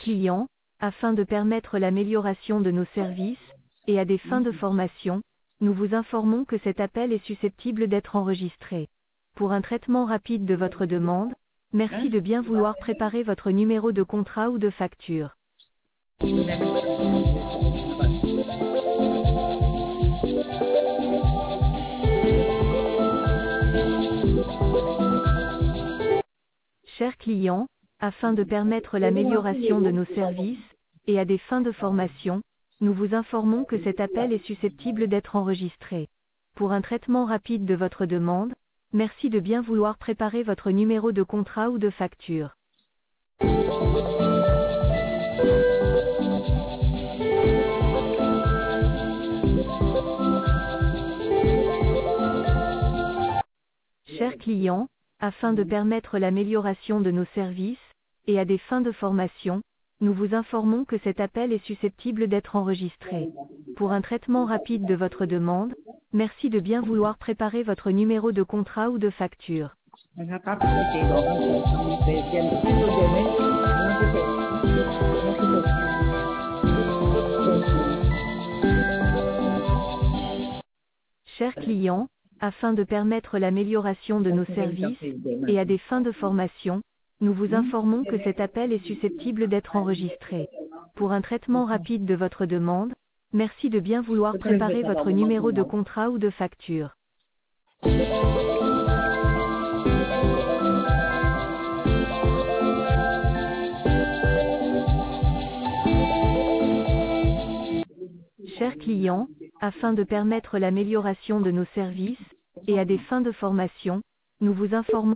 clients, afin de permettre l'amélioration de nos services, et à des fins de formation, nous vous informons que cet appel est susceptible d'être enregistré. Pour un traitement rapide de votre demande, merci de bien vouloir préparer votre numéro de contrat ou de facture. Chers clients, afin de permettre l'amélioration de nos services, et à des fins de formation, nous vous informons que cet appel est susceptible d'être enregistré. Pour un traitement rapide de votre demande, merci de bien vouloir préparer votre numéro de contrat ou de facture. Chers clients, afin de permettre l'amélioration de nos services, et à des fins de formation, nous vous informons que cet appel est susceptible d'être enregistré. Pour un traitement rapide de votre demande, merci de bien vouloir préparer votre numéro de contrat ou de facture. Chers clients, afin de permettre l'amélioration de nos services, et à des fins de formation, nous vous informons que cet appel est susceptible d'être enregistré. Pour un traitement rapide de votre demande, merci de bien vouloir préparer votre numéro de contrat ou de facture. Chers clients, afin de permettre l'amélioration de nos services, et à des fins de formation, nous vous informons